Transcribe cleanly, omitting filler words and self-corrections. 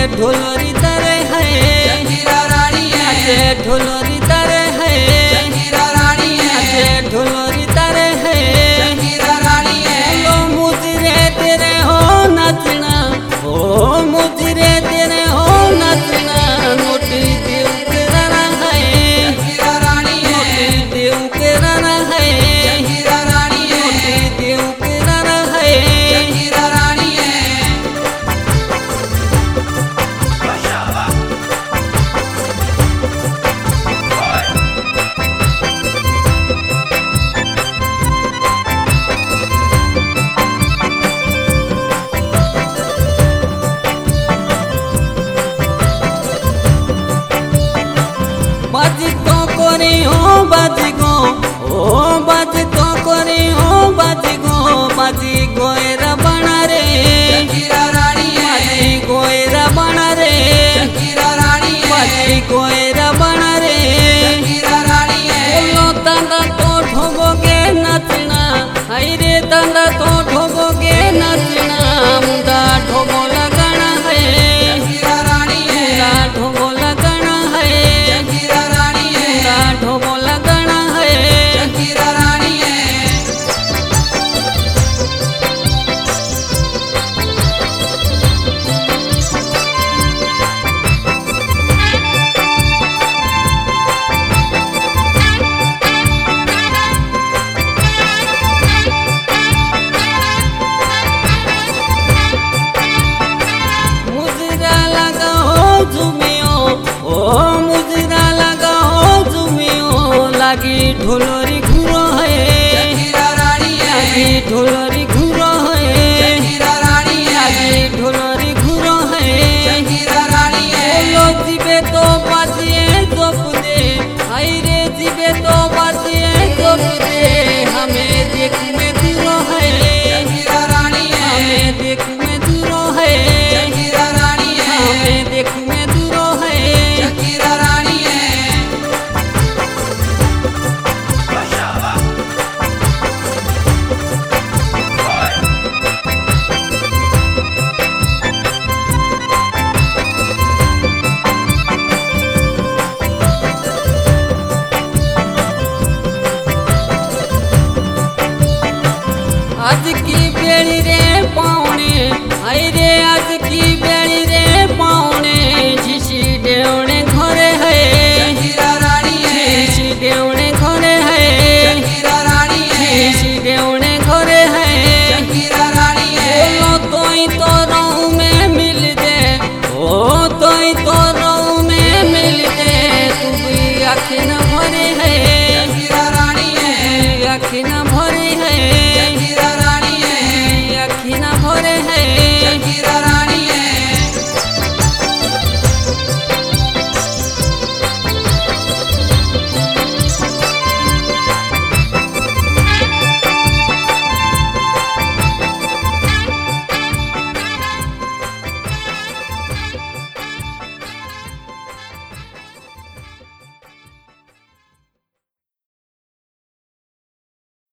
ढोलरी तारे है हीरा रानी है ढोलरी तारे है हीरा रानी है ढोलरी तारे है हीरा रानी है मुझरे तेरे हो नचना ओ मुझरे तेरे हो नचना नोटी देव के राना है हीरा रानी है देव के राना है हीरा रानी है देव के राना है हीरा रानी है बाजी तो करे हो बाजी गो ओ बाजी तो करे हो बाजी गोएरा बना रे हीरा रानी है बाजी गोएरा बना रे हीरा रानी है बाजी गोएरा बना रे हीरा रानी है बोलो तंदा तो ठोगोगे नचना हाय रे तंदा तो ठोगोगे नचना मुंडा ठोगो लगाना है हीरा रानी है मुंडा ठोगो लगाना है हीरा रानी है मुंडा ठोगो लगाना है हीरा रानी है मुजरा लगा हो झुमियो ओ मुजरा लगा हो झुमियो लागी ढोलरी घुरो है हीरा रानी है लागी ढोलरी